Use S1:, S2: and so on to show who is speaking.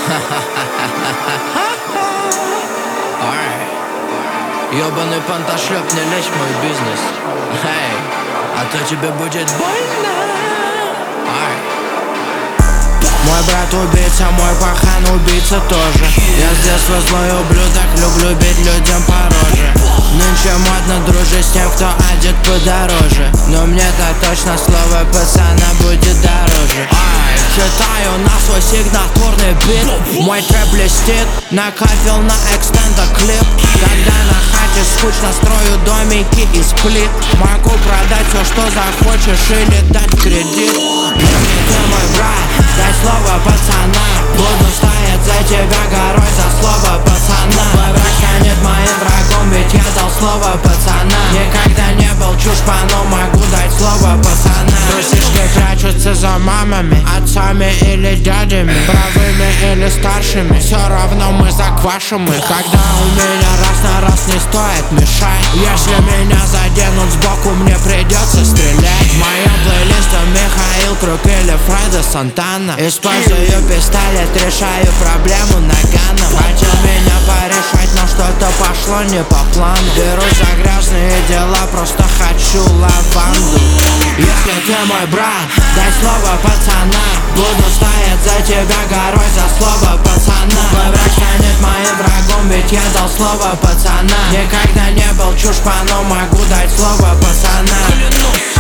S1: Ёбаный пантошлёп, не лезь в мой бизнес. Эй, а то тебе будет больно. Мой брат убийца, мой пахан убийца тоже. Я с детства злой ублюдок, люблю бить людям по роже. Нынче модно дружить с тем, кто одет подороже. Но мне-то точно слово пацана будет дороже. Читаю на свой сигнатурный бит. Мой трэп блестит, накатил на экстенда клип. Когда на хате скучно, строю домики из плит. Могу продать все, что захочешь, или дать кредит. Ты мой брат, дай слово пацана. Буду стоять за тебя горой, за слово пацана. Твой враг станет моим врагом, ведь я дал слово пацана. Никогда не был чушпа, но могу дать слово пацана. Трусишки прячутся за мамами, отцами или дядями, правыми или старшими. Все равно мы заквашим их. Когда у меня раз на раз не стоит мешать. Если меня заденут сбоку, мне придется стрелять. В моем плейлисте Михаил Круг или Фредо Сантана. Использую пистолет, решаю проблему наганом. Хотел меня порешать, но что-то пошло не по плану. Берусь за грязные дела, просто хочу лаванду. Если ты мой брат, дай слово пацана. Буду стоять за тебя горой, за слово пацана. Твой враг станет моим врагом, ведь я дал слово пацана. Никогда не был чушпа, но могу дать слово пацана.